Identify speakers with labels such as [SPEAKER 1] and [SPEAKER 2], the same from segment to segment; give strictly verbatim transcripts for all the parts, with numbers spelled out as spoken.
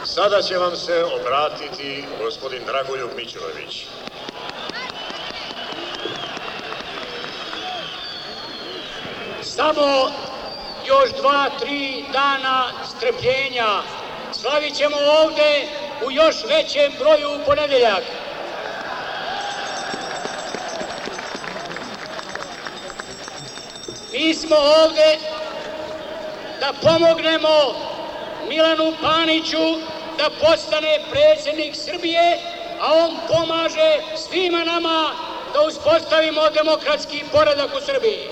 [SPEAKER 1] Sada će vam se obratiti gospodin Dragoljub Mićunović.
[SPEAKER 2] Samo još dva, tri dana strpljenja. Slavit ćemo ovde u još većem broju u ponedeljak. Mi smo ovde da pomognemo Milanu Paniću da postane predsjednik Srbije, a on pomaže svima nama da uspostavimo demokratski poredak u Srbiji.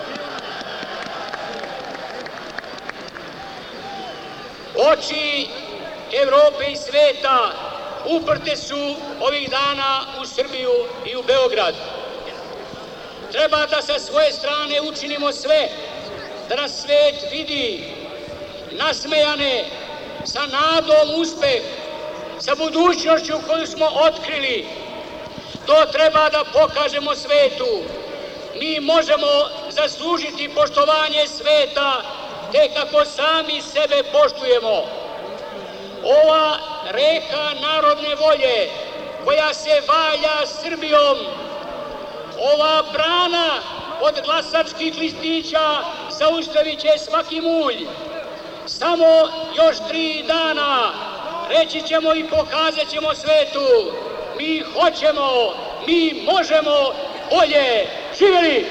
[SPEAKER 2] Oči Evrope i sveta uprte su ovih dana u Srbiju i u Beograd. Treba da sa svoje strane učinimo sve da nas svet vidi nasmejane, sa nadom uspeh, sa budućnošću koju smo otkrili. To treba da pokažemo svetu. Mi možemo zaslužiti poštovanje sveta tek ako sami sebe poštujemo. Ova reka narodne volje koja se valja Srbijom, ova brana od glasačkih listića zaustavit će svaki mulj. Samo još tri dana reći ćemo i pokazat ćemo svetu. Mi hoćemo, mi možemo bolje. Živjeli!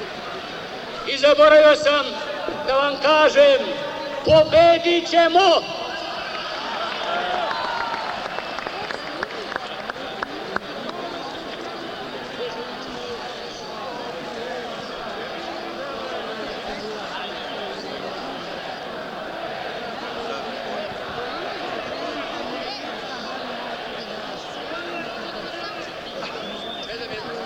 [SPEAKER 2] I zaboravio sam da vam kažem, pobedit ćemo!